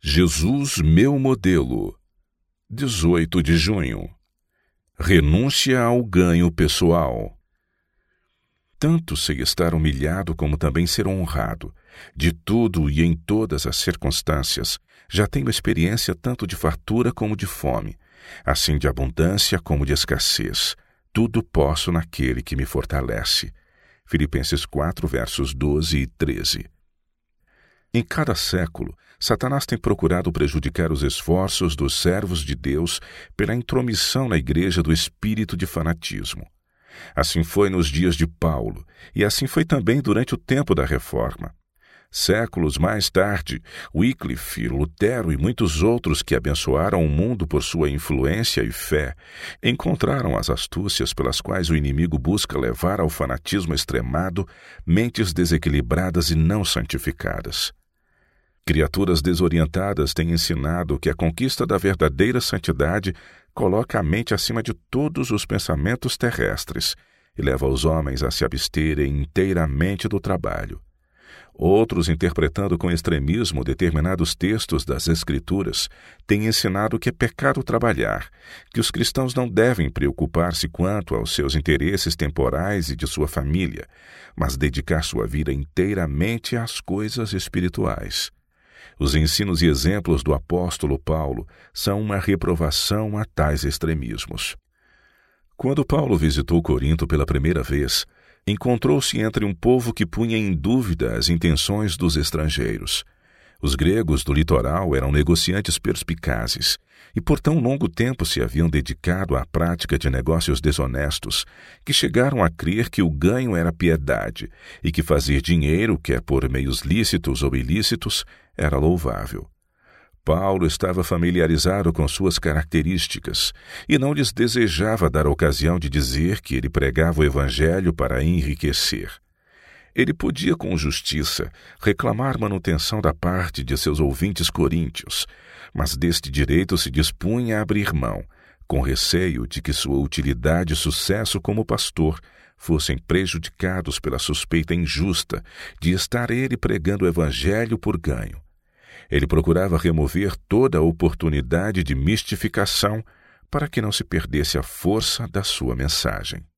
Jesus, meu modelo. 18 de junho. Renúncia ao ganho pessoal. Tanto sei estar humilhado como também ser honrado. De tudo e em todas as circunstâncias, já tenho experiência tanto de fartura como de fome, assim de abundância como de escassez. Tudo posso naquele que me fortalece. Filipenses 4, versos 12 e 13. Em cada século, Satanás tem procurado prejudicar os esforços dos servos de Deus pela intromissão na igreja do espírito de fanatismo. Assim foi nos dias de Paulo, e assim foi também durante o tempo da Reforma. Séculos mais tarde, Wycliffe, Lutero e muitos outros que abençoaram o mundo por sua influência e fé, encontraram as astúcias pelas quais o inimigo busca levar ao fanatismo extremado mentes desequilibradas e não santificadas. Criaturas desorientadas têm ensinado que a conquista da verdadeira santidade coloca a mente acima de todos os pensamentos terrestres e leva os homens a se absterem inteiramente do trabalho. Outros, interpretando com extremismo determinados textos das Escrituras, têm ensinado que é pecado trabalhar, que os cristãos não devem preocupar-se quanto aos seus interesses temporais e de sua família, mas dedicar sua vida inteiramente às coisas espirituais. Os ensinos e exemplos do apóstolo Paulo são uma reprovação a tais extremismos. Quando Paulo visitou Corinto pela primeira vez, encontrou-se entre um povo que punha em dúvida as intenções dos estrangeiros. Os gregos do litoral eram negociantes perspicazes e por tão longo tempo se haviam dedicado à prática de negócios desonestos que chegaram a crer que o ganho era piedade e que fazer dinheiro, quer por meios lícitos ou ilícitos, era louvável. Paulo estava familiarizado com suas características e não lhes desejava dar ocasião de dizer que ele pregava o Evangelho para enriquecer. Ele podia, com justiça, reclamar manutenção da parte de seus ouvintes coríntios, mas deste direito se dispunha a abrir mão, com receio de que sua utilidade e sucesso como pastor fossem prejudicados pela suspeita injusta de estar ele pregando o Evangelho por ganho. Ele procurava remover toda a oportunidade de mistificação para que não se perdesse a força da sua mensagem.